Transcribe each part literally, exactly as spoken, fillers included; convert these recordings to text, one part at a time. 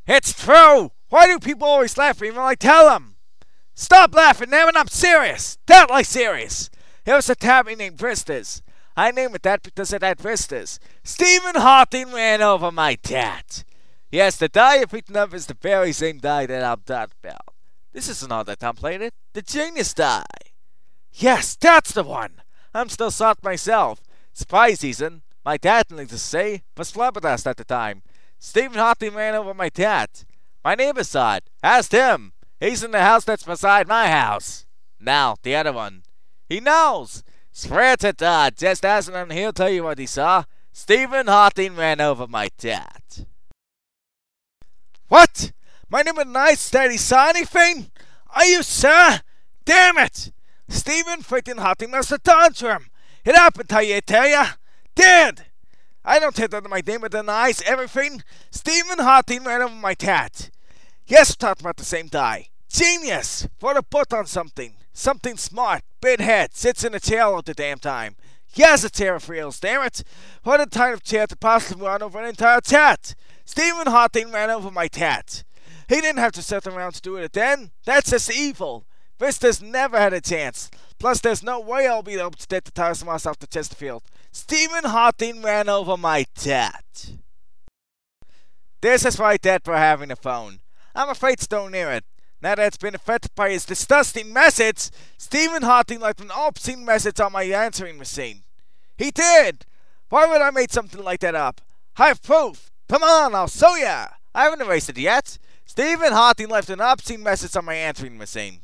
It's true! Why do people always laugh even when I tell them? Stop laughing, Naaman, I'm serious! Deadly serious! It was a tabby named Vistas. I named it that because it had Vistas. Stephen Hawking ran over my tat. Yes, the die you're thinking of is the very same die that I'm talking about. This isn't all that templated. The genius die. Yes, that's the one! I'm still shocked myself. Surprise season. My dad, needless to say, was flabbergasted at the time. Stephen Hawking ran over my tat. My neighbor saw it. Asked him. He's in the house that's beside my house. Now, the other one. He knows. Swear to God, just ask him and he'll tell you what he saw. Stephen Hawking ran over my tat. What? My neighbor Nice that he saw anything? Are you sir? Damn it! Stephen freaking Hawking must have done to him. It happened to you, tell ya. Did. I don't think that my neighbor denies everything. Stephen Hawking ran over my tat. Yes, we talked about the same die. Genius! Put a book on something. Something smart. Big head. Sits in a chair all the damn time. Yes, a chair of reals, damn it. What a kind of chair to possibly run over an entire tat. Stephen Hawking ran over my tat. He didn't have to sit around to do it then. That's just evil. Vistas never had a chance. Plus, there's no way I'll be able to get the tires myself to Chesterfield. Stephen Hawking ran over my tat. This is why Dad for having a phone. I'm afraid to go near it. Now that it's been affected by his disgusting message, Stephen Hawking left an obscene message on my answering machine. He did! Why would I make something like that up? I have proof! Come on, I'll show ya! I haven't erased it yet. Stephen Hawking left an obscene message on my answering machine.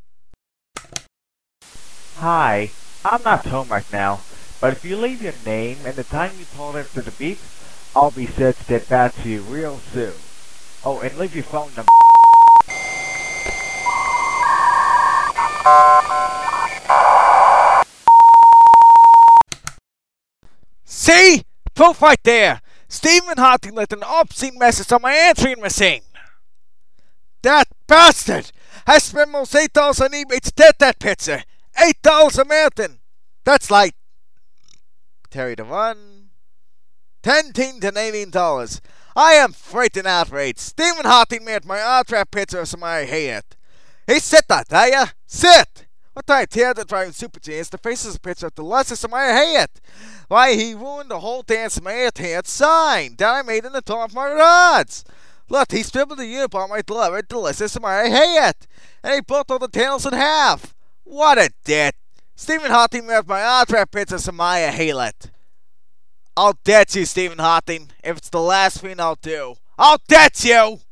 Hi, I'm not home right now, but if you leave your name and the time you called after the beep, I'll be sure to get back to you real soon. Oh, and leave your phone number. See? Proof right there! Stephen Hawking left an obscene message on my answering machine! That bastard! I spent almost eight dollars on eBay to get that picture! Eight dollars a mountain! That's like... Terry the one... Ten teens and eighteen dollars. I am frightened outraged. Stephen Hawking made my autograph picture of somebody here. He sit that, are ya? Sit! What I tear the driving super genius, the face is a picture of the losses of my head. Why, he ruined the whole dance of my head sign that I made in the top of my rods. Look, he scribbled the unibomb on my beloved delicious of my head. And he broke all the tails in half. What a dick. Stephen Hawking made my autograph picture of my Haylet. I'll debt you, Stephen Hawking, if it's the last thing I'll do. I'll debt you!